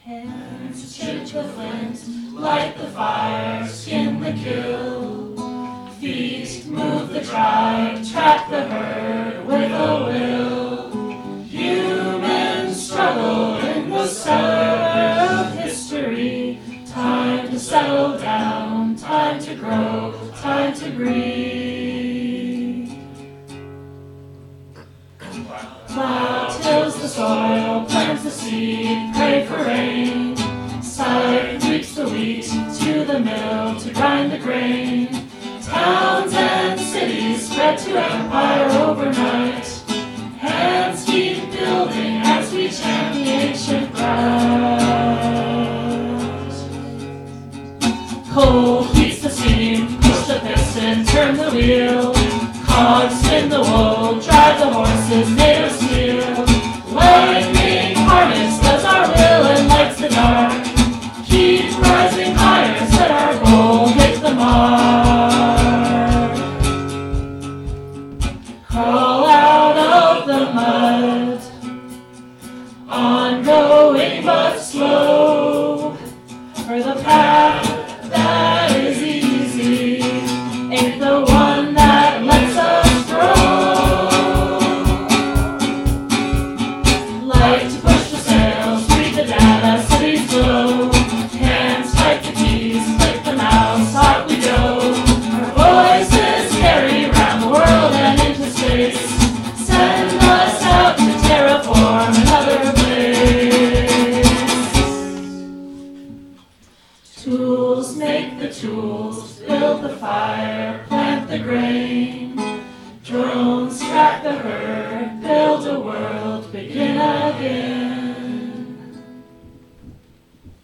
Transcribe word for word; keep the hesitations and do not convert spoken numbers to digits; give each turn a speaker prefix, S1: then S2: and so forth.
S1: Hands shoot the flint, light the fire, skin the kill. Feet move the tribe, track the herd with a will. Human struggle in the cellar of history. Time to settle down, time to grow, time to breathe. Plow tills the soil, plants the seed, pray for rain. Scythe reaps the wheat to the mill to grind the grain. Towns and cities spread to empire overnight. Hands keep building as we chant the ancient ground. Coal heats the steam, push the piston, turn the wheel. Cogs spin the wool, drive the horses made of steel. Lightning harness does our will and lights the dark. Keep rising higher, set our goal, hit the mark. Crawl out of the mud, ongoing but slow, for the path that is easy ain't the one that lets us grow. Like to push the sails, read the data, cities glow. Hands type the keys, click the mouse, out we go. Our voices carry around the world and into space. Send us out to terraform another place. Tools make the tools, build the fire, plant the grain. Drones track the herd, build a world, begin again.